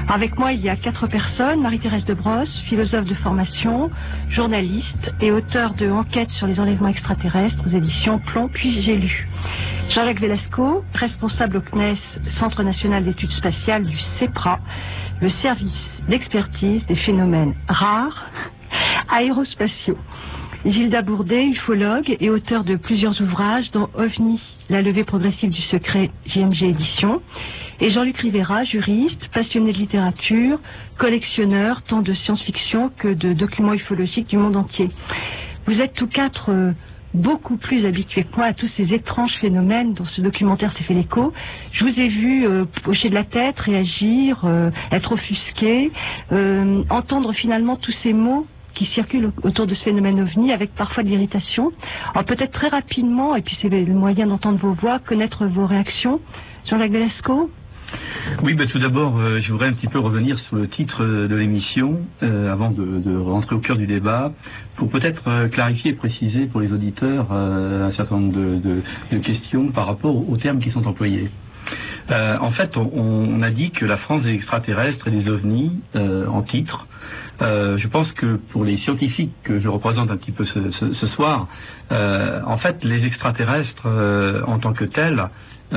Avec moi, il y a 4 personnes. Marie-Thérèse de Brosse, philosophe de formation, journaliste et auteur de Enquête sur les enlèvements extraterrestres aux éditions Plomb, puis j'ai lu. Jean-Jacques Velasco, responsable au CNES, Centre national d'études spatiales du CEPRA, le service d'expertise des phénomènes rares aérospatiaux. Gilda Bourdet, ufologue et auteur de plusieurs ouvrages, dont OVNI, la levée progressive du secret, JMG Éditions. Et Jean-Luc Rivera, juriste, passionné de littérature, collectionneur tant de science-fiction que de documents ufologiques du monde entier. Vous êtes tous 4 beaucoup plus habitués que moi à tous ces étranges phénomènes dont ce documentaire s'est fait l'écho. Je vous ai vu hocher de la tête, réagir, être offusqué, entendre finalement tous ces mots qui circulent autour de ce phénomène OVNI avec parfois de l'irritation. Alors peut-être très rapidement, et puis c'est le moyen d'entendre vos voix, connaître vos réactions. Jean-Jacques Velasco. Oui, tout d'abord, je voudrais un petit peu revenir sur le titre de l'émission, avant de rentrer au cœur du débat, pour peut-être clarifier et préciser pour les auditeurs un certain nombre de questions par rapport aux termes qui sont employés. En fait, on a dit que la France des extraterrestres et des ovnis en titre. Je pense que pour les scientifiques que je représente un petit peu ce soir, en fait, les extraterrestres en tant que tels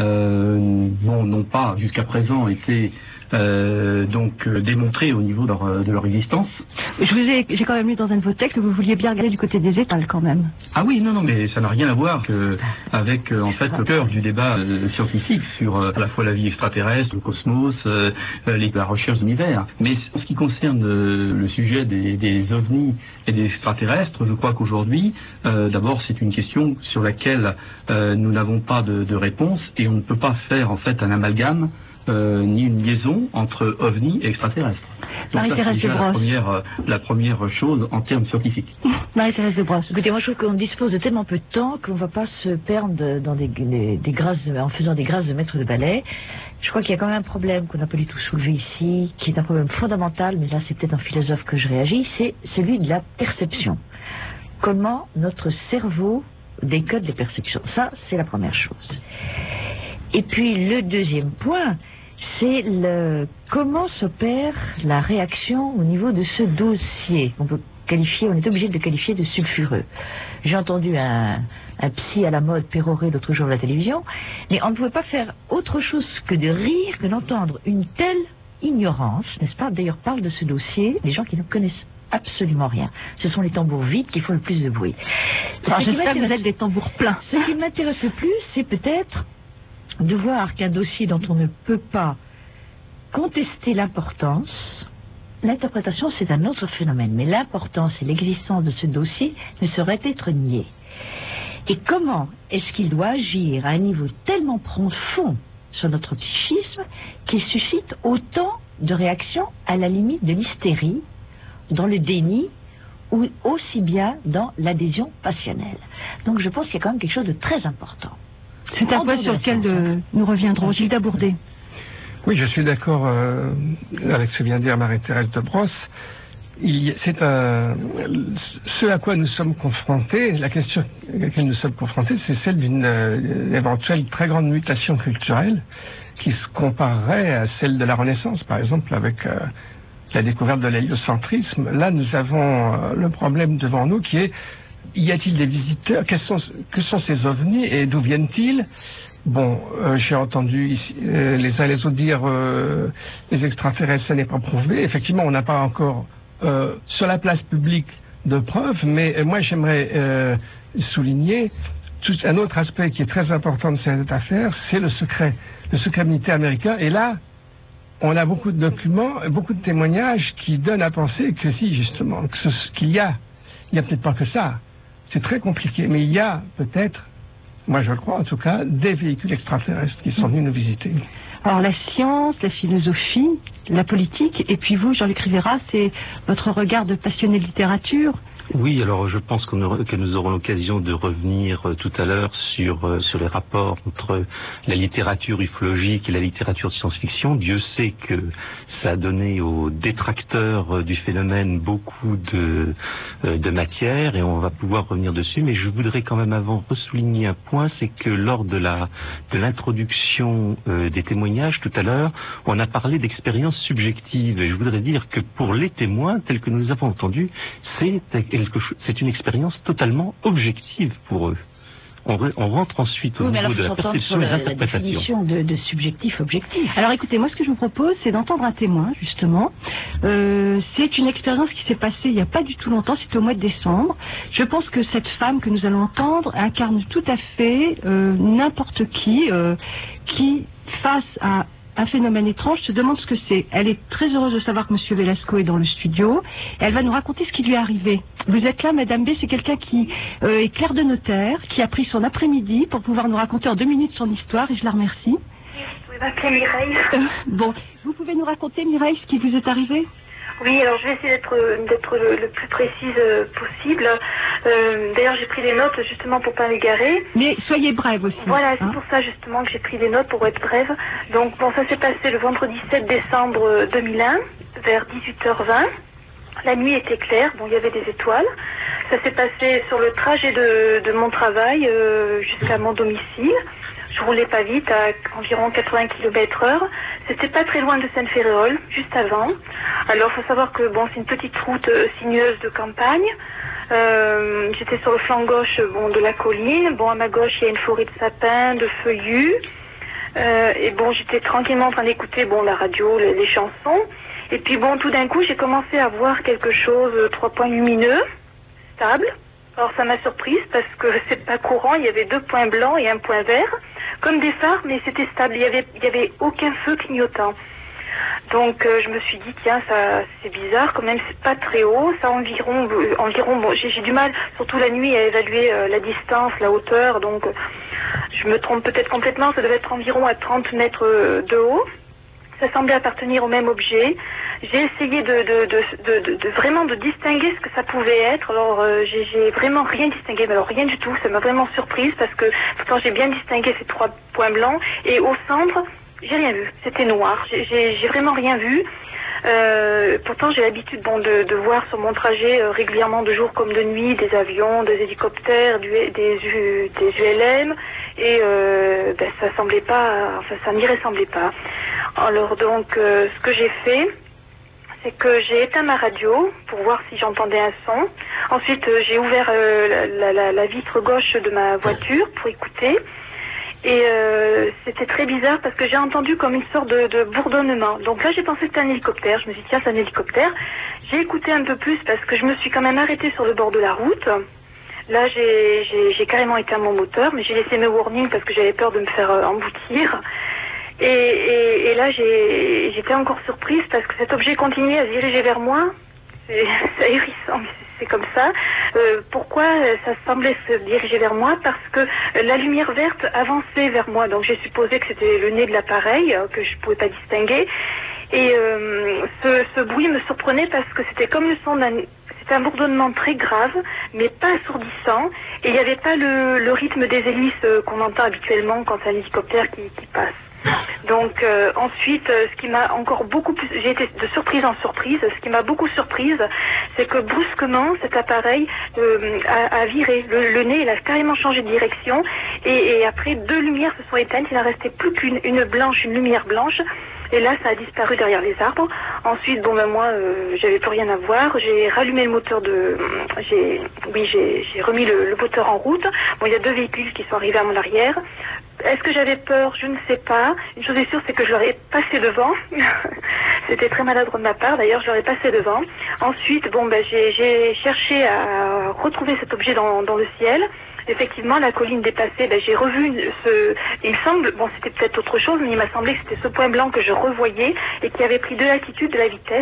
n'ont pas jusqu'à présent été démontrés au niveau de leur existence. J'ai quand même lu dans un de vos textes que vous vouliez bien regarder du côté des étoiles quand même. Ah oui, non, mais ça n'a rien à voir avec en fait le cœur du débat scientifique sur à la fois la vie extraterrestre, le cosmos, la recherche de l'univers. Mais en ce qui concerne le sujet des ovnis et des extraterrestres, je crois qu'aujourd'hui, d'abord c'est une question sur laquelle nous n'avons pas de réponse et on ne peut pas faire en fait un amalgame ni une liaison entre ovnis et extraterrestres. Donc ça, c'est déjà la première chose en termes scientifiques. Marie-Thérèse de Brosse. Écoutez, moi je trouve qu'on dispose de tellement peu de temps qu'on ne va pas se perdre dans des grâces, en faisant des grâces de maître de ballet. Je crois qu'il y a quand même un problème qu'on n'a pas du tout soulevé ici, qui est un problème fondamental, mais là c'est peut-être un philosophe que je réagis, c'est celui de la perception. Comment notre cerveau décode les perceptions. Ça, c'est la première chose. Et puis le deuxième point, c'est comment s'opère la réaction au niveau de ce dossier. On est obligé de le qualifier de sulfureux. J'ai entendu un psy à la mode pérorer l'autre jour à la télévision, mais on ne pouvait pas faire autre chose que de rire, que d'entendre une telle ignorance, n'est-ce pas? D'ailleurs, parle de ce dossier des gens qui ne connaissent absolument rien. Ce sont les tambours vides qui font le plus de bruit. J'espère que vous êtes des tambours pleins. Ce qui m'intéresse le plus, c'est peut-être de voir qu'un dossier dont on ne peut pas contester l'importance, l'interprétation c'est un autre phénomène, mais l'importance et l'existence de ce dossier ne saurait être niée. Et comment est-ce qu'il doit agir à un niveau tellement profond sur notre psychisme qu'il suscite autant de réactions à la limite de l'hystérie, dans le déni ou aussi bien dans l'adhésion passionnelle. Donc je pense qu'il y a quand même quelque chose de très important. C'est un point sur lequel nous reviendrons. Gilda Bourdet. Oui, je suis d'accord avec ce que vient de dire Marie-Thérèse de Brosse. Ce à quoi nous sommes confrontés, la question à laquelle nous sommes confrontés, c'est celle d'une éventuelle très grande mutation culturelle qui se comparerait à celle de la Renaissance, par exemple, avec la découverte de l'héliocentrisme. Là, nous avons le problème devant nous qui est: y a-t-il des visiteurs? Que sont ces ovnis et d'où viennent-ils? Bon, j'ai entendu ici, les uns et les autres dire les extraterrestres, ça n'est pas prouvé. Effectivement, on n'a pas encore sur la place publique de preuves, mais moi j'aimerais souligner un autre aspect qui est très important de cette affaire, c'est le secret militaire américain. Et là, on a beaucoup de documents, beaucoup de témoignages qui donnent à penser que si, justement, qu'il y a peut-être pas que ça. C'est très compliqué, mais il y a peut-être, moi je le crois en tout cas, des véhicules extraterrestres qui sont venus nous visiter. Alors la science, la philosophie, la politique, et puis vous, Jean-Luc Rivera, c'est votre regard de passionné de littérature. Oui, alors je pense que nous aurons l'occasion de revenir tout à l'heure sur les rapports entre la littérature ufologique et la littérature de science-fiction. Dieu sait que ça a donné aux détracteurs du phénomène beaucoup de matière et on va pouvoir revenir dessus. Mais je voudrais quand même avant ressouligner un point, c'est que lors de l'introduction des témoignages tout à l'heure, on a parlé d'expériences subjectives. Et je voudrais dire que pour les témoins, tels que nous avons entendus, c'est une expérience totalement objective pour eux. On rentre ensuite au niveau de la perception et de l'interprétation. La définition de subjectif, objectif. Alors écoutez, moi ce que je vous propose, c'est d'entendre un témoin, justement. C'est une expérience qui s'est passée il n'y a pas du tout longtemps, c'était au mois de décembre. Je pense que cette femme que nous allons entendre incarne tout à fait n'importe qui face à un phénomène étrange, se demande ce que c'est. Elle est très heureuse de savoir que M. Velasco est dans le studio. Et elle va nous raconter ce qui lui est arrivé. Vous êtes là, Madame B, c'est quelqu'un qui est clerc de notaire, qui a pris son après-midi pour pouvoir nous raconter en 2 minutes son histoire, et je la remercie. Vous pouvez m'appeler Mireille. Bon, vous pouvez nous raconter, Mireille, ce qui vous est arrivé ? Oui, alors je vais essayer d'être le plus précise possible. D'ailleurs, j'ai pris des notes justement pour pas m'égarer. Mais soyez brève aussi. Voilà, c'est pour ça justement que j'ai pris des notes pour être brève. Donc bon, ça s'est passé le vendredi 7 décembre 2001, vers 18h20. La nuit était claire, bon, il y avait des étoiles. Ça s'est passé sur le trajet de mon travail jusqu'à mon domicile. Je roulais pas vite, à environ 80 km/h. C'était pas très loin de Sainte-Féréole, juste avant. Alors, faut savoir que bon, c'est une petite route sinueuse de campagne. J'étais sur le flanc gauche, de la colline. Bon, à ma gauche, il y a une forêt de sapins, de feuillus. Et bon, j'étais tranquillement en train d'écouter, la radio, les chansons. Et puis bon, tout d'un coup, j'ai commencé à voir quelque chose, 3 points lumineux, stable. Alors ça m'a surprise parce que c'est pas courant, il y avait 2 points blancs et 1 point vert, comme des phares, mais c'était stable, il y avait aucun feu clignotant. Donc je me suis dit, tiens, ça c'est bizarre, quand même c'est pas très haut, ça environ bon, j'ai du mal, surtout la nuit, à évaluer la distance, la hauteur, donc je me trompe peut-être complètement, ça devait être environ à 30 mètres de haut. Ça semblait appartenir au même objet. J'ai essayé de vraiment de distinguer ce que ça pouvait être. Alors j'ai vraiment rien distingué, mais alors rien du tout. Ça m'a vraiment surprise parce que pourtant j'ai bien distingué ces 3 points blancs et au centre j'ai rien vu. C'était noir. J'ai vraiment rien vu. Pourtant j'ai l'habitude de voir sur mon trajet régulièrement de jour comme de nuit des avions, des hélicoptères, des ULM et ça semblait pas, ça n'y ressemblait pas. Alors donc ce que j'ai fait, c'est que j'ai éteint ma radio pour voir si j'entendais un son. Ensuite j'ai ouvert la vitre gauche de ma voiture pour écouter. Et c'était très bizarre parce que j'ai entendu comme une sorte de bourdonnement. Donc là j'ai pensé que c'était un hélicoptère. Je me suis dit tiens, c'est un hélicoptère. J'ai écouté un peu plus parce que je me suis quand même arrêtée sur le bord de la route. Là j'ai carrément éteint mon moteur, mais j'ai laissé mes warnings parce que j'avais peur de me faire emboutir. Et là j'étais encore surprise parce que cet objet continuait à se diriger vers moi. C'est ahurissant, mais c'est comme ça. Pourquoi ça semblait se diriger vers moi? Parce que la lumière verte avançait vers moi, donc j'ai supposé que c'était le nez de l'appareil, que je ne pouvais pas distinguer. Et ce bruit me surprenait parce que c'était comme le son c'était un bourdonnement très grave, mais pas assourdissant, et il n'y avait pas le rythme des hélices qu'on entend habituellement quand c'est un hélicoptère qui passe. Donc ensuite, ce qui m'a encore beaucoup plus, j'ai été de surprise en surprise, ce qui m'a beaucoup surprise, c'est que brusquement cet appareil a viré, le nez il a carrément changé de direction, et après 2 lumières se sont éteintes, il n'en restait plus qu'une lumière blanche. Et là, ça a disparu derrière les arbres. Ensuite, moi, j'avais plus rien à voir. J'ai rallumé le moteur j'ai remis le moteur en route. Bon, il y a 2 véhicules qui sont arrivés à mon arrière. Est-ce que j'avais peur? Je ne sais pas. Une chose est sûre, c'est que je leur ai passé devant. C'était très maladroit de ma part. D'ailleurs, je leur ai passé devant. Ensuite, j'ai cherché à retrouver cet objet dans le ciel. Effectivement, la colline dépassée, j'ai revu il me semble, c'était peut-être autre chose, mais il m'a semblé que c'était ce point blanc que je revoyais et qui avait pris de l'altitude, de la vitesse.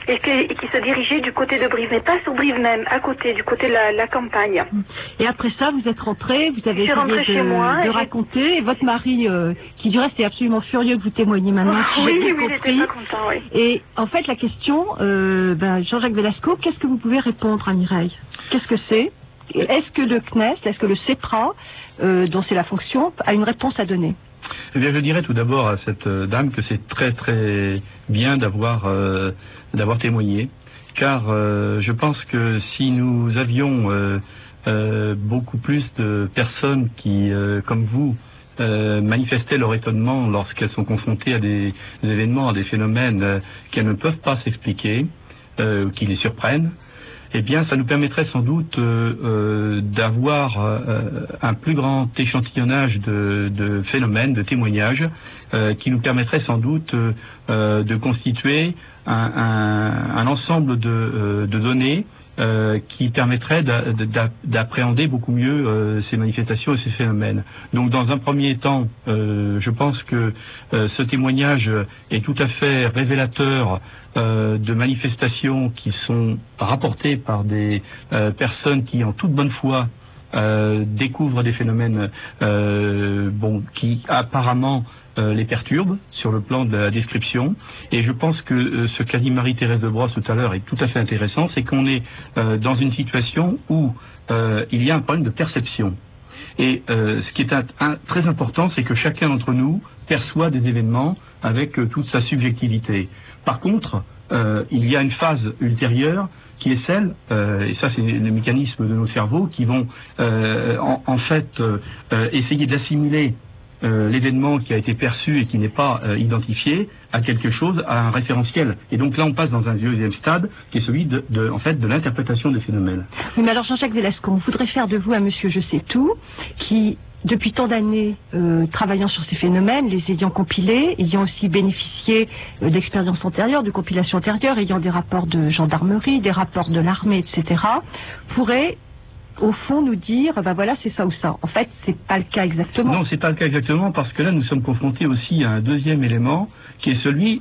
et qui se dirigeait du côté de Brive, mais pas sur Brive même, à côté, du côté de la campagne. Et après ça, vous êtes rentrée, vous avez essayé chez moi de raconter, et votre mari, qui du reste est absolument furieux que vous témoignez maintenant, si j'ai bien il était compris. pas content, oui. Et en fait, la question, Jean-Jacques Velasco, qu'est-ce que vous pouvez répondre à Mireille? Qu'est-ce que c'est? Est-ce que le CNES, est-ce que le CEPRA, dont c'est la fonction, a une réponse à donner? Eh bien, je dirais tout d'abord à cette dame que c'est très très bien d'avoir témoigné, car je pense que si nous avions beaucoup plus de personnes qui, comme vous, manifestaient leur étonnement lorsqu'elles sont confrontées à des événements, à des phénomènes qu'elles ne peuvent pas s'expliquer, qui les surprennent, eh bien, ça nous permettrait sans doute d'avoir un plus grand échantillonnage de phénomènes, de témoignages, qui nous permettrait sans doute de constituer un ensemble de données qui permettrait d'appréhender beaucoup mieux ces manifestations et ces phénomènes. Donc, dans un premier temps, je pense que ce témoignage est tout à fait révélateur de manifestations qui sont rapportées par des personnes qui, en toute bonne foi, découvrent des phénomènes qui apparemment les perturbent sur le plan de la description. Et je pense que ce qu'a dit Marie-Thérèse de Brosse tout à l'heure est tout à fait intéressant, c'est qu'on est dans une situation où il y a un problème de perception. Et ce qui est très important, c'est que chacun d'entre nous perçoit des événements avec toute sa subjectivité. Par contre, il y a une phase ultérieure qui est celle, et ça c'est le mécanisme de nos cerveaux, qui vont en fait essayer d'assimiler l'événement qui a été perçu et qui n'est pas identifié à quelque chose, à un référentiel. Et donc là, on passe dans un deuxième stade, qui est celui de l'interprétation des phénomènes. Oui, mais alors Jean-Jacques Velasco, on voudrait faire de vous un monsieur je sais tout, qui, depuis tant d'années, travaillant sur ces phénomènes, les ayant compilés, ayant aussi bénéficié d'expériences antérieures, de compilations antérieures, ayant des rapports de gendarmerie, des rapports de l'armée, etc., pourrait au fond nous dire, voilà, c'est ça ou ça. En fait, c'est pas le cas exactement. Non, c'est pas le cas exactement, parce que là, nous sommes confrontés aussi à un deuxième élément, qui est celui,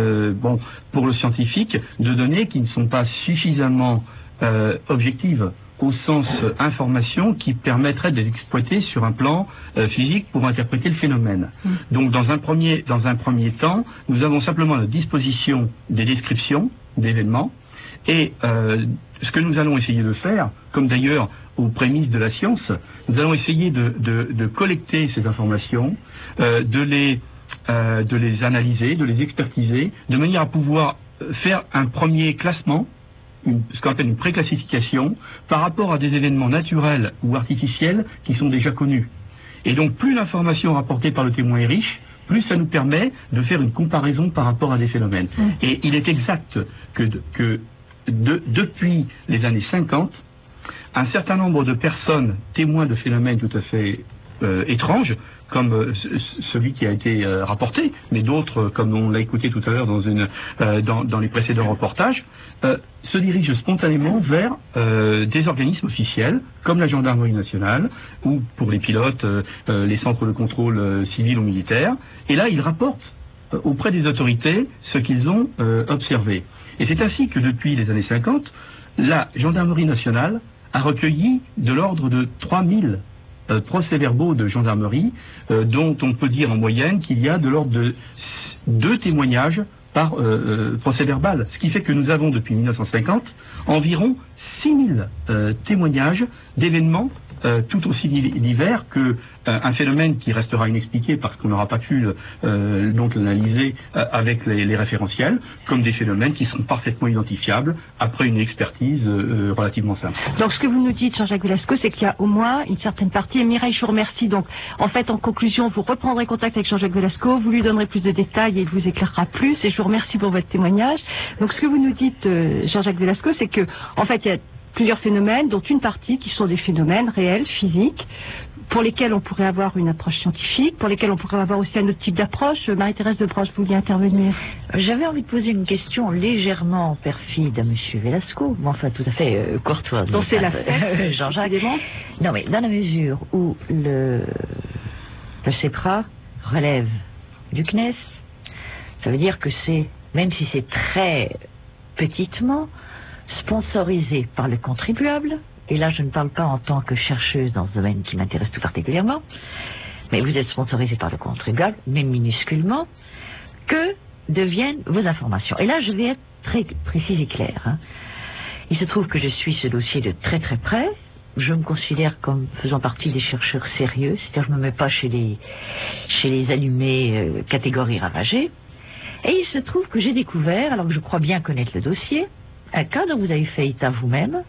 pour le scientifique, de données qui ne sont pas suffisamment objectives au sens information qui permettrait de les exploiter sur un plan physique pour interpréter le phénomène. Donc, dans un premier temps, nous avons simplement à notre disposition des descriptions d'événements. Et ce que nous allons essayer de faire, comme d'ailleurs aux prémices de la science, nous allons essayer de collecter ces informations, de les analyser, de les expertiser, de manière à pouvoir faire un premier classement, ce qu'on appelle une préclassification, par rapport à des événements naturels ou artificiels qui sont déjà connus. Et donc, plus l'information rapportée par le témoin est riche, plus ça nous permet de faire une comparaison par rapport à des phénomènes. Et il est exact que depuis les années 50, un certain nombre de personnes témoins de phénomènes tout à fait étranges, comme celui qui a été rapporté, mais d'autres, comme on l'a écouté tout à l'heure dans les précédents reportages, se dirigent spontanément vers des organismes officiels, comme la gendarmerie nationale, ou pour les pilotes, les centres de contrôle civils ou militaires, et là ils rapportent auprès des autorités ce qu'ils ont observé. Et c'est ainsi que depuis les années 50, la gendarmerie nationale a recueilli de l'ordre de 3000 procès-verbaux de gendarmerie, dont on peut dire en moyenne qu'il y a de l'ordre de 2 témoignages par procès-verbal. Ce qui fait que nous avons depuis 1950 environ 6000 témoignages d'événements tout aussi divers que un phénomène qui restera inexpliqué parce qu'on n'aura pas pu donc l'analyser avec les référentiels, comme des phénomènes qui sont parfaitement identifiables après une expertise relativement simple. Donc ce que vous nous dites, Jean-Jacques Velasco, c'est qu'il y a au moins une certaine partie, et Mireille, je vous remercie. Donc en fait, en conclusion, vous reprendrez contact avec Jean-Jacques Velasco, vous lui donnerez plus de détails et il vous éclairera plus, et je vous remercie pour votre témoignage. Donc ce que vous nous dites, Jean-Jacques Velasco, c'est que en fait, il y a plusieurs phénomènes, dont une partie qui sont des phénomènes réels, physiques, pour lesquels on pourrait avoir une approche scientifique, pour lesquels on pourrait avoir aussi un autre type d'approche. Marie-Thérèse de Brosse, vous vouliez intervenir? J'avais envie de poser une question légèrement perfide à monsieur Velasco, mais enfin tout à fait courtoise. Donc c'est l'affaire, Jean-Jacques. Non mais dans la mesure où le CEPRA relève du CNES, ça veut dire que c'est, même si c'est très petitement, sponsorisé par le contribuable, et là je ne parle pas en tant que chercheuse dans ce domaine qui m'intéresse tout particulièrement, mais vous êtes sponsorisé par le contribuable, mais minusculement, que deviennent vos informations. Et là je vais être très précise et claire. Hein. Il se trouve que je suis ce dossier de très très près. Je me considère comme faisant partie des chercheurs sérieux, c'est-à-dire je ne me mets pas chez les allumés catégorie ravagée. Et il se trouve que j'ai découvert, alors que je crois bien connaître le dossier, un cas dont vous avez fait état vous-même,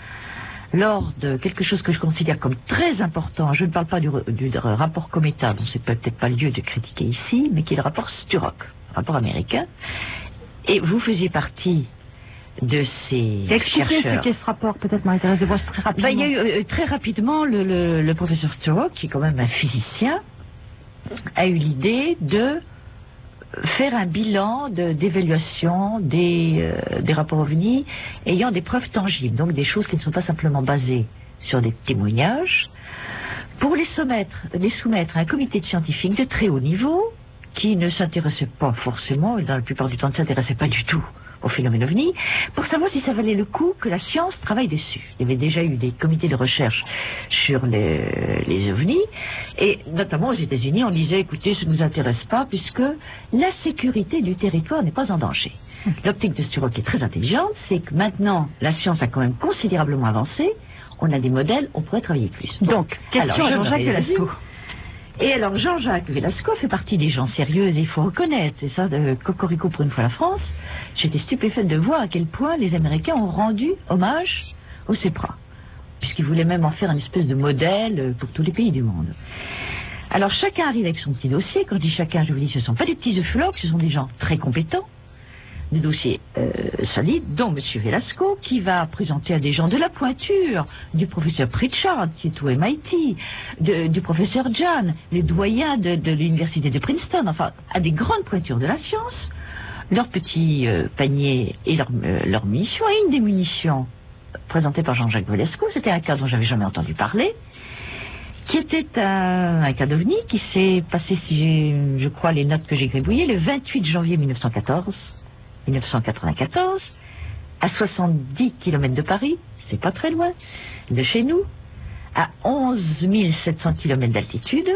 lors de quelque chose que je considère comme très important. Je ne parle pas du rapport Cometa, dont c'est peut-être pas le lieu de critiquer ici, mais qui est le rapport Sturrock, rapport américain. Et vous faisiez partie de ces chercheurs. Expliquez ce rapport, peut-être Marie-Thérèse de Brosse, très rapidement. Il y a eu très rapidement le professeur Sturrock, qui est quand même un physicien, a eu l'idée de faire un bilan d'évaluation des rapports OVNI ayant des preuves tangibles, donc des choses qui ne sont pas simplement basées sur des témoignages, pour les soumettre à un comité de scientifiques de très haut niveau qui ne s'intéressait pas forcément, et dans la plupart du temps ne s'intéressait pas du tout au phénomène OVNI, pour savoir si ça valait le coup que la science travaille dessus. Il y avait déjà eu des comités de recherche sur les OVNI, et notamment aux États-Unis, on disait, écoutez, ça ne nous intéresse pas, puisque la sécurité du territoire n'est pas en danger. L'optique de Sturrock est très intelligente, c'est que maintenant, la science a quand même considérablement avancé, on a des modèles, on pourrait travailler plus. Donc, question à Jean-Jacques Velasco. Et alors, Jean-Jacques Velasco fait partie des gens sérieux, il faut reconnaître, c'est ça, de Cocorico pour une fois la France. J'étais stupéfaite de voir à quel point les Américains ont rendu hommage au CEPRA, puisqu'ils voulaient même en faire une espèce de modèle pour tous les pays du monde. Alors, chacun arrive avec son petit dossier. Quand je dis chacun, je vous dis, ce ne sont pas des petits œufs, ce sont des gens très compétents, des dossiers solides, dont M. Velasco, qui va présenter à des gens de la pointure, du professeur Pritchard, qui est au MIT, du professeur John, les doyens de l'université de Princeton, enfin, à des grandes pointures de la science, leur petit panier et leur munitions, et une des munitions présentées par Jean-Jacques Velasco, c'était un cas dont j'avais jamais entendu parler, qui était un cas d'OVNI qui s'est passé, si je crois les notes que j'ai gribouillées, le 28 janvier 1994, à 70 km de Paris, c'est pas très loin, de chez nous, à 11 700 km d'altitude,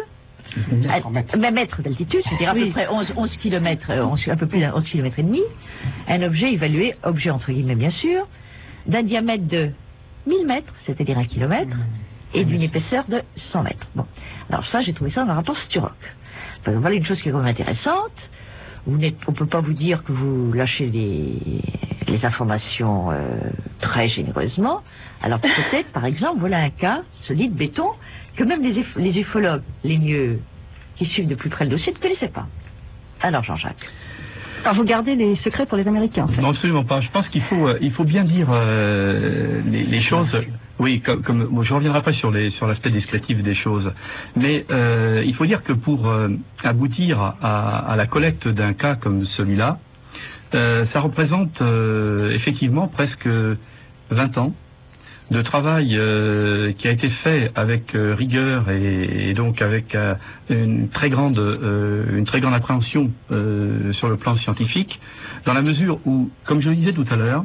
mètres d'altitude, c'est-à-dire à peu près 11 km, un peu plus d'11 km et demi, un objet évalué, objet entre guillemets bien sûr, d'un diamètre de 1000 mètres, c'est-à-dire 1 kilomètre, et d'une épaisseur de 100 mètres. Bon, alors ça, j'ai trouvé ça dans le rapport Sturrock. Voilà une chose qui est quand même intéressante. On ne peut pas vous dire que vous lâchez les informations très généreusement. Alors peut-être, par exemple, voilà un cas solide, béton, que même les ufologues les mieux qui suivent de plus près le dossier ne connaissaient pas. Alors Jean-Jacques. Alors vous gardez les secrets pour les Américains, en fait. Non, absolument pas. Je pense qu'il faut bien dire les choses. Oui, bon, je reviendrai pas sur l'aspect descriptif des choses, mais il faut dire que pour aboutir à la collecte d'un cas comme celui-là, ça représente effectivement presque 20 ans de travail qui a été fait avec rigueur et donc avec une très grande appréhension sur le plan scientifique, dans la mesure où, comme je le disais tout à l'heure,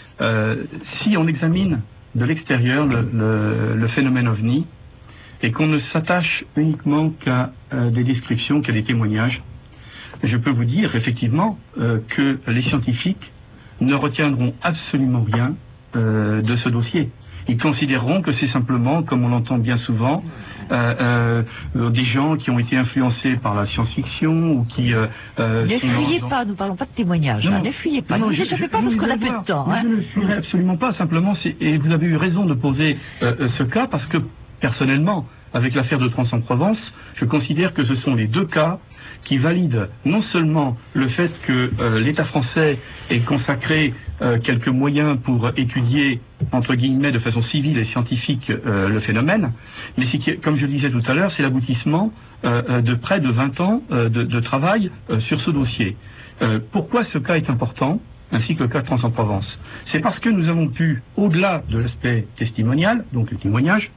si on examine de l'extérieur le phénomène OVNI et qu'on ne s'attache uniquement qu'à des descriptions, qu'à des témoignages, je peux vous dire effectivement que les scientifiques ne retiendront absolument rien de ce dossier. Ils considéreront que c'est simplement, comme on l'entend bien souvent, des gens qui ont été influencés par la science-fiction ou qui... ne fuyez pas, nous parlons pas de témoignages, non, ne fuyez pas. Non, je ne fais pas parce qu'on a peu de temps. Je ne fuirai absolument pas, simplement, et vous avez eu raison de poser ce cas, parce que, personnellement, avec l'affaire de Trans-en-Provence, je considère que ce sont les deux cas qui valide non seulement le fait que l'État français ait consacré quelques moyens pour étudier, entre guillemets, de façon civile et scientifique le phénomène, mais comme je le disais tout à l'heure, c'est l'aboutissement de près de 20 ans de travail sur ce dossier. Pourquoi ce cas est important, ainsi que le cas de Trans-en-Provence? C'est parce que nous avons pu, au-delà de l'aspect testimonial, donc le témoignage,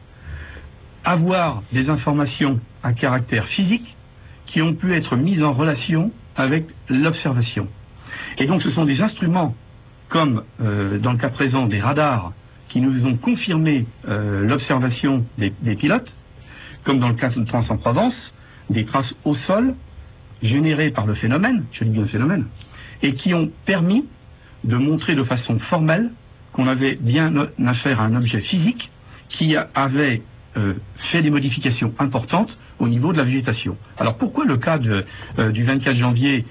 avoir des informations à caractère physique qui ont pu être mises en relation avec l'observation. Et donc ce sont des instruments comme dans le cas présent des radars qui nous ont confirmé l'observation des pilotes, comme dans le cas de Trans-en-Provence, des traces au sol générées par le phénomène, je dis bien le phénomène, et qui ont permis de montrer de façon formelle qu'on avait bien affaire à un objet physique qui avait fait des modifications importantes au niveau de la végétation. Alors pourquoi le cas du 28 janvier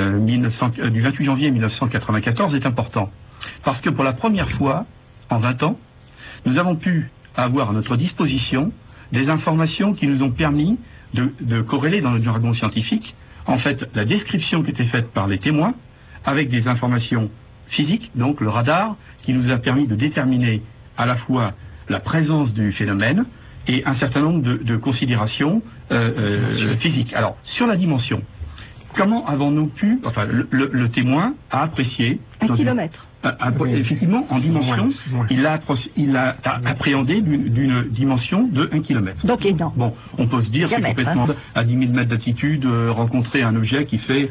1994 est important? Parce que pour la première fois, en 20 ans, nous avons pu avoir à notre disposition des informations qui nous ont permis de corréler dans le jargon scientifique, en fait, la description qui était faite par les témoins avec des informations physiques, donc le radar, qui nous a permis de déterminer à la fois la présence du phénomène et un certain nombre de considérations physiques. Alors, sur la dimension, comment avons-nous pu, enfin, le témoin a apprécié... 1 kilomètre. Effectivement, en dimension, il a appréhendé d'une dimension de 1 km. Donc énorme. Bon, on peut se dire que complètement à 10 000 mètres d'altitude, rencontrer un objet qui fait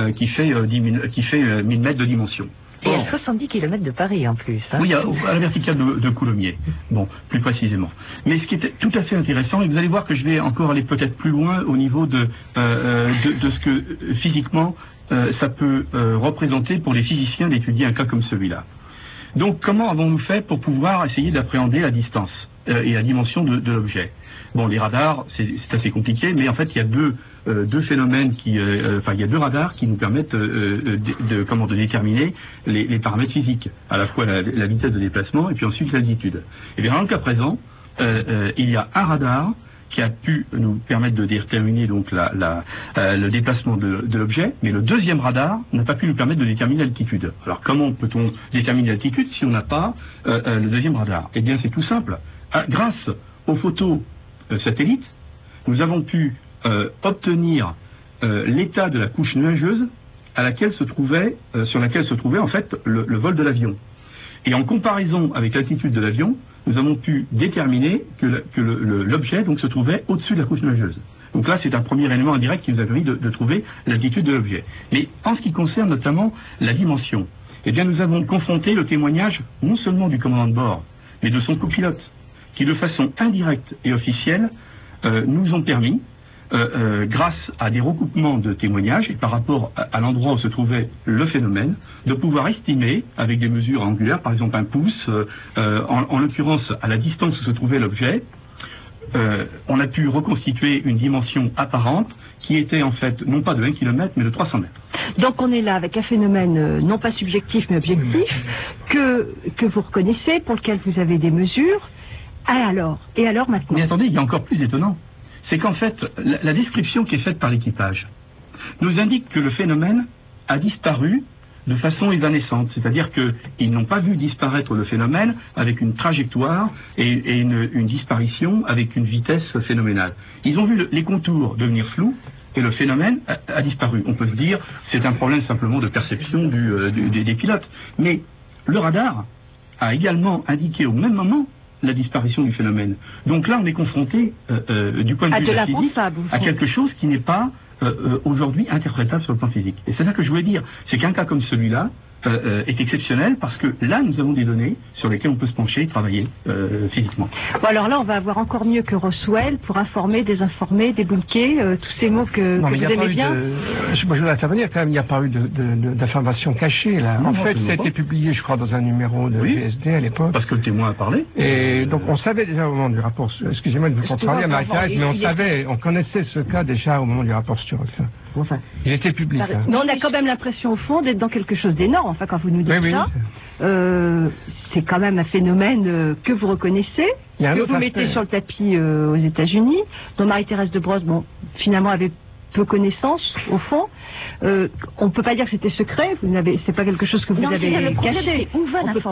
1000 mètres de dimension. Et à 70 km de Paris en plus. Hein. Oui, à la verticale de Coulommiers. Bon, plus précisément. Mais ce qui est tout à fait intéressant, et vous allez voir que je vais encore aller peut-être plus loin au niveau de ce que physiquement ça peut représenter pour les physiciens d'étudier un cas comme celui-là. Donc, comment avons-nous fait pour pouvoir essayer d'appréhender la distance et la dimension de l'objet? Bon, les radars, c'est assez compliqué, mais en fait, il y a deux phénomènes il y a deux radars qui nous permettent de déterminer les paramètres physiques, à la fois la vitesse de déplacement et puis ensuite l'altitude. Et bien, dans le cas présent, il y a un radar qui a pu nous permettre de déterminer donc le déplacement de l'objet, mais le deuxième radar n'a pas pu nous permettre de déterminer l'altitude. Alors comment peut-on déterminer l'altitude si on n'a pas le deuxième radar? Eh bien c'est tout simple. Grâce aux photos satellites, nous avons pu obtenir l'état de la couche nuageuse sur laquelle se trouvait en fait le vol de l'avion. Et en comparaison avec l'altitude de l'avion, nous avons pu déterminer que l'objet donc se trouvait au-dessus de la couche nuageuse. Donc là, c'est un premier élément indirect qui nous a permis de trouver l'altitude de l'objet. Mais en ce qui concerne notamment la dimension, eh bien, nous avons confronté le témoignage non seulement du commandant de bord, mais de son copilote, qui de façon indirecte et officielle nous ont permis, grâce à des recoupements de témoignages et par rapport à l'endroit où se trouvait le phénomène, de pouvoir estimer avec des mesures angulaires, par exemple un pouce, en l'occurrence à la distance où se trouvait l'objet, on a pu reconstituer une dimension apparente qui était en fait non pas de 1 km mais de 300 mètres. Donc on est là avec un phénomène non pas subjectif mais objectif que vous reconnaissez, pour lequel vous avez des mesures. Et alors maintenant? Mais attendez, il y a encore plus étonnant. C'est qu'en fait, la description qui est faite par l'équipage nous indique que le phénomène a disparu de façon évanescente. C'est-à-dire qu'ils n'ont pas vu disparaître le phénomène avec une trajectoire et une disparition avec une vitesse phénoménale. Ils ont vu les contours devenir flous et le phénomène a disparu. On peut se dire c'est un problème simplement de perception des pilotes. Mais le radar a également indiqué au même moment la disparition du phénomène. Donc là, on est confronté, du point de vue de la physique, à quelque chose qui n'est pas aujourd'hui interprétable sur le plan physique. Et c'est ça que je voulais dire. C'est qu'un cas comme celui-là est exceptionnel parce que là, nous avons des données sur lesquelles on peut se pencher et travailler physiquement. Bon, alors là, on va avoir encore mieux que Roswell pour informer, désinformer, débunker, tous ces mots que vous aimez bien. Je voudrais intervenir quand même, il n'y a pas eu d'informations cachées là. En fait, ça a été publié, je crois, dans un numéro de VSD à l'époque. Parce que le témoin a parlé. Et donc, on savait déjà au moment du rapport, excusez-moi de vous contrarier, mais on connaissait ce cas déjà au moment du rapport sur ça. Enfin, il était public. Hein. Mais on a quand même l'impression, au fond, d'être dans quelque chose d'énorme. Enfin, quand vous nous dites ça, c'est quand même un phénomène que vous reconnaissez, que vous mettez sur le tapis aux États-Unis, dont Marie-Thérèse de Brosse, finalement, avait peu connaissance, au fond. On ne peut pas dire que c'était secret. C'est pas quelque chose que vous avez caché.